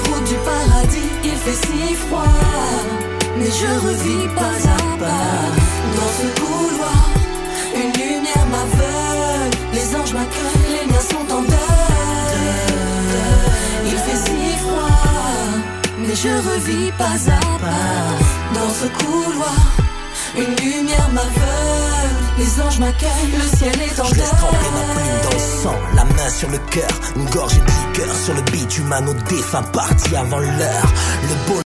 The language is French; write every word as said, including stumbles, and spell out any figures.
routes du paradis. Il fait si froid, mais je revis pas à pas. Dans ce couloir, une lumière m'aveugle. Les anges m'accueillent, les miens sont en deuil. Il fait si froid, mais je revis pas à pas. Dans ce couloir, une lumière m'aveugle. Les anges m'accueillent, le ciel est en deuil. Je laisse trembler ma plume dans le sang, la main sur le cœur, une gorgée de liqueur sur le bitume à nos défunts partis avant l'heure. Le beau